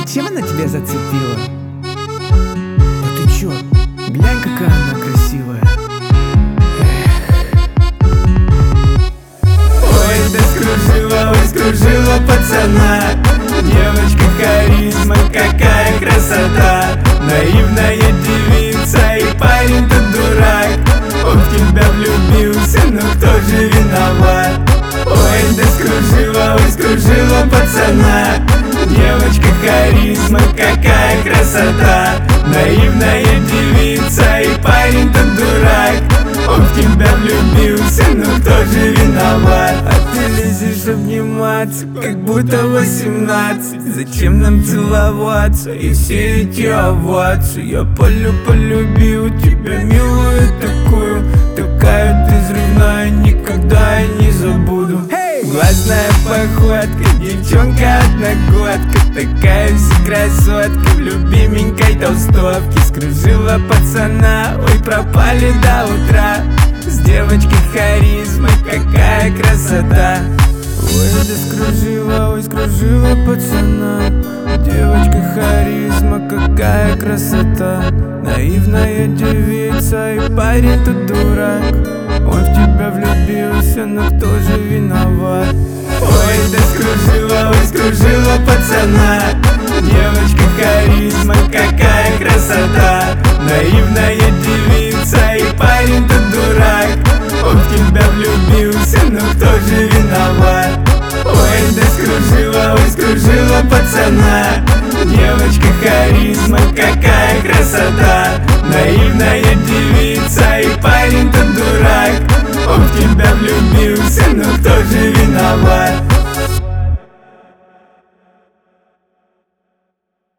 чем она тебя зацепила? А ты чё? Глянь, какая она красивая. Ой, ты скружила пацана. Девочка харизма, какая красота. Наивная девица и парень тут дурак. Он в тебя влюбился, но кто же виноват? Ой, ты скружила пацана. Девочка харизма, какая красота. Наивная девица и парень тут дурак. Он в тебя влюбился, но кто же виноват? А ты лезешь обниматься, как будто 18. Зачем нам целоваться и все эти овации? Я полюбил тебя, милую такую. Такая ты взрывная, никогда я не забуду. Классная походка, девчонка одногодка. Такая вся красотка в любименькой толстовке. Скружила пацана, ой, пропали до утра. С девочкой харизмой, какая красота. Ой, скружила пацана. Девочка харизма, какая красота. Наивная девица и парень тут дурак. Он в тебя влюбился, но кто же виноват? Ой, ты скружила пацана. Девочка харизма, какая красота. Наивная девица и парень тут дурак. Он в тебя влюбился, но кто же виноват? Ой, ты скружила пацана. Девочка харизма, какая красота. Наивная девица и парень тут дурак. Он в тебя влюбился, но кто же виноват?